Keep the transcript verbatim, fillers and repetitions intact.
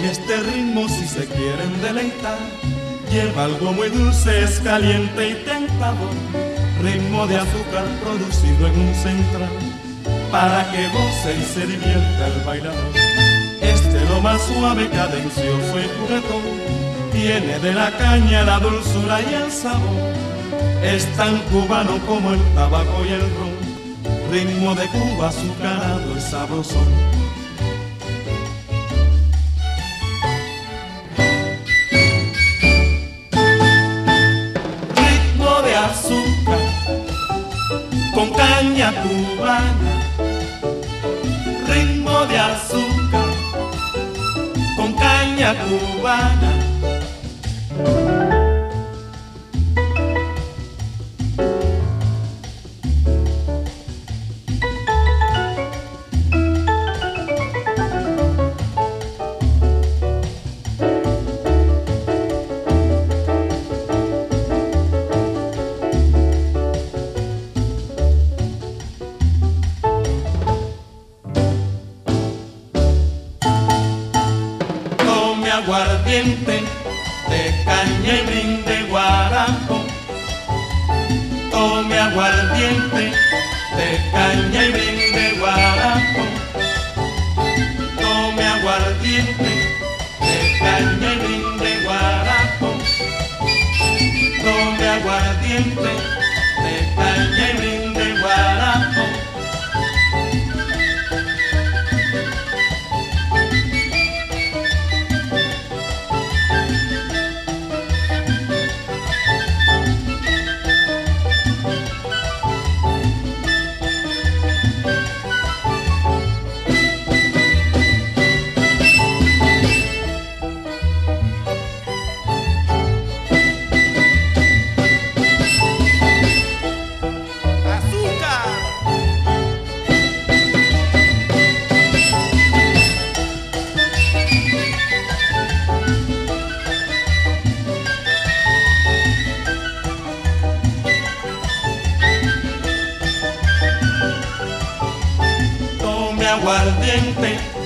este ritmo si se quieren deleitar, lleva algo muy dulce, es caliente y tentador, ritmo de azúcar producido en un central, para que goce y se divierta el bailador. Este lo más suave, cadencioso y juguetón, tiene de la caña la dulzura y el sabor, es tan cubano como el tabaco y el ron, ritmo de Cuba azucarado y sabrosón. Azúcar con caña cubana, ritmo de azúcar con caña cubana. Aguardiente de caña y brinde guarapo, tome aguardiente de caña y brinde guarapo, tome aguardiente de caña y brinde guarapo, tome aguardiente de caña y brinde guarapo. Aguardiente